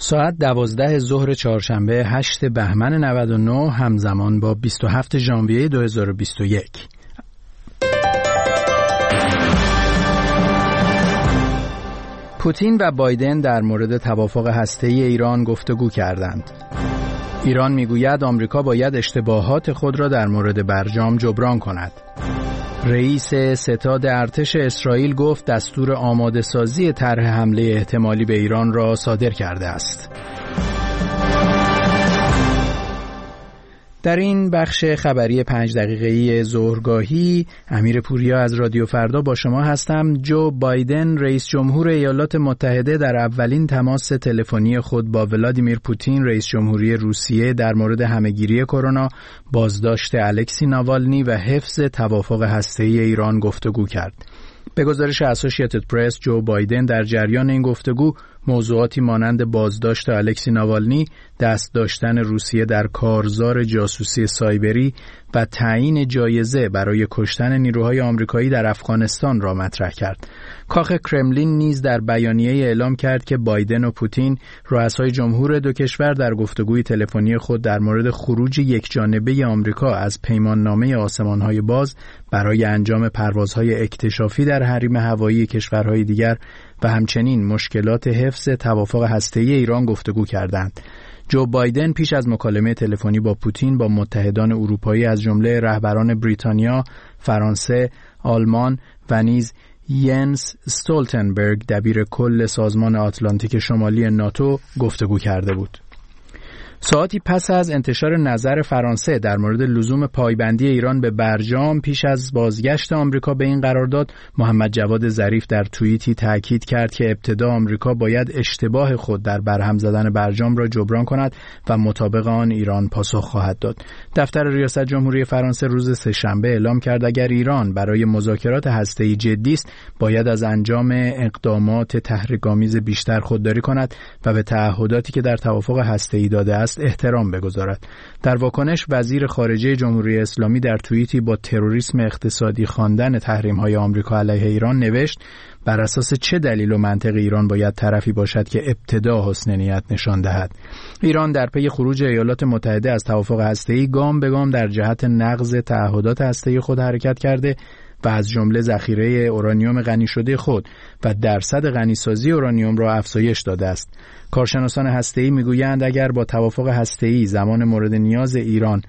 ساعت 12 ظهر چهارشنبه 8 بهمن 99 همزمان با 27 ژانویه 2021. پوتین و بایدن در مورد توافق هسته‌ای ایران گفتگو کردند. ایران میگوید آمریکا باید اشتباهات خود را در مورد برجام جبران کند. رئیس ستاد ارتش اسرائیل گفت دستور آماده سازی طرح حمله احتمالی به ایران را صادر کرده است. در این بخش خبری 5 دقیقه‌ای ظهرگاهی امیر پوریا از رادیو فردا با شما هستم. جو بایدن رئیس جمهور ایالات متحده در اولین تماس تلفنی خود با ولادیمیر پوتین رئیس جمهوری روسیه در مورد همهگیری کرونا، بازداشت الکسی ناوالنی و حفظ توافق هسته‌ای ایران گفتگو کرد. به گزارش اسوسییتد پرس، جو بایدن در جریان این گفتگو موضوعاتی مانند بازداشت الکسی ناوالنی، دست داشتن روسیه در کارزار جاسوسی سایبری و تعیین جایزه برای کشتن نیروهای آمریکایی در افغانستان را مطرح کرد. کاخ کرملین نیز در بیانیه اعلام کرد که بایدن و پوتین رؤسای جمهور دو کشور در گفتگوی تلفنی خود در مورد خروج یکجانبه آمریکا از پیماننامه آسمان‌های باز برای انجام پروازهای اکتشافی در حریم هوایی کشورهای دیگر و همچنین مشکلات حفظ توافق هسته‌ای ایران گفتگو کردند. جو بایدن پیش از مکالمه تلفنی با پوتین با متحدان اروپایی از جمله رهبران بریتانیا، فرانسه، آلمان و نیز ینس استولتنبرگ دبیر کل سازمان آتلانتیک شمالی ناتو گفتگو کرده بود. ساعتی پس از انتشار نظر فرانسه در مورد لزوم پایبندی ایران به برجام پیش از بازگشت آمریکا به این قرارداد، محمد جواد ظریف در توییتی تاکید کرد که ابتدا آمریکا باید اشتباه خود در برهم زدن برجام را جبران کند و مطابق آن ایران پاسخ خواهد داد. دفتر ریاست جمهوری فرانسه روز سه‌شنبه اعلام کرد اگر ایران برای مذاکرات هسته‌ای جدی است، باید از انجام اقدامات تحریک‌آمیز بیشتر خودداری کند و به تعهداتی که در توافق هسته‌ای داده است احترام بگذارد. در واکنش وزیر خارجه جمهوری اسلامی در توییتی با تروریسم اقتصادی خواندن تحریم‌های آمریکا علیه ایران نوشت بر اساس چه دلیل و منطق ایران باید طرفی باشد که ابتدا حسن نیت نشان دهد. ایران در پی خروج ایالات متحده از توافق هسته‌ای گام به گام در جهت نقض تعهدات هسته‌ای خود حرکت کرده و از جمله ذخیره اورانیوم غنی شده خود و درصد غنیسازی اورانیوم را افزایش داده است. کارشناسان هسته‌ای میگویند اگر با توافق هسته‌ای زمان مورد نیاز ایران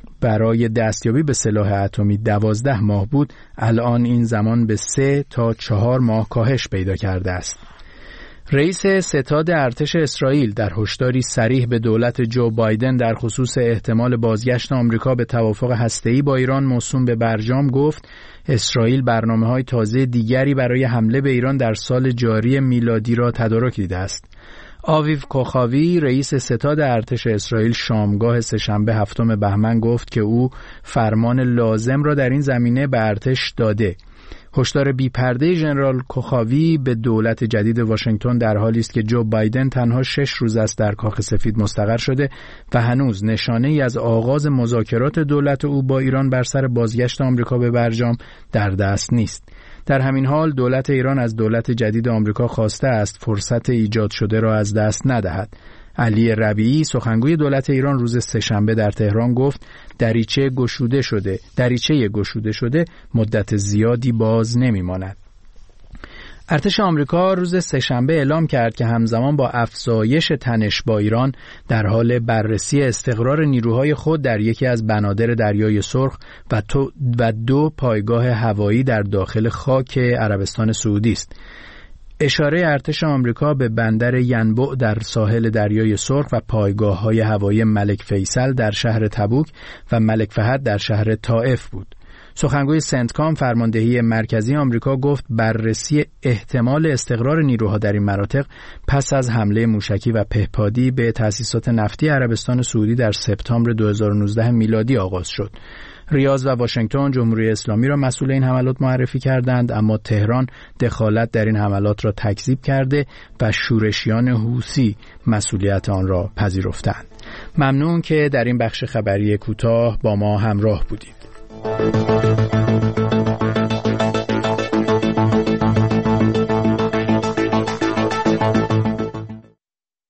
برای دستیابی به سلاح اتمی 12 ماه بود، الان این زمان به 3 تا 4 ماه کاهش پیدا کرده است. رئیس ستاد ارتش اسرائیل در هشداری صریح به دولت جو بایدن در خصوص احتمال بازگشت آمریکا به توافق هسته‌ای با ایران موسوم به برجام گفت اسرائیل برنامه‌های تازه دیگری برای حمله به ایران در سال جاری میلادی را تدارک دیده است. آویو کوخاوی رئیس ستاد ارتش اسرائیل شامگاه سه‌شنبه 7 بهمن گفت که او فرمان لازم را در این زمینه به ارتش داده. هشدار بی‌پرده ژنرال کوخاوی به دولت جدید واشنگتن در حالی است که جو بایدن تنها 6 روز است در کاخ سفید مستقر شده و هنوز نشانه‌ای از آغاز مذاکرات دولت او با ایران بر سر بازگشت آمریکا به برجام در دست نیست. در همین حال دولت ایران از دولت جدید آمریکا خواسته است فرصت ایجاد شده را از دست ندهد. علی ربیعی سخنگوی دولت ایران روز سه‌شنبه در تهران گفت دریچه گشوده شده مدت زیادی باز نمی‌ماند. ارتش آمریکا روز سه‌شنبه اعلام کرد که همزمان با افزایش تنش با ایران در حال بررسی استقرار نیروهای خود در یکی از بنادر دریای سرخ و 2 پایگاه هوایی در داخل خاک عربستان سعودی است. اشاره ارتش آمریکا به بندر ینبع در ساحل دریای سرخ و پایگاه‌های هوایی ملک فیصل در شهر تبوک و ملک فهد در شهر طائف بود. سخنگوی سنتکام فرماندهی مرکزی آمریکا گفت بررسی احتمال استقرار نیروها در این مناطق پس از حمله موشکی و پهپادی به تأسیسات نفتی عربستان سعودی در سپتامبر 2019 میلادی آغاز شد. ریاض و واشنگتن جمهوری اسلامی را مسئول این حملات معرفی کردند، اما تهران دخالت در این حملات را تکذیب کرده و شورشیان حوثی مسئولیت آن را پذیرفتند. ممنون که در این بخش خبری کوتاه با ما همراه بودید.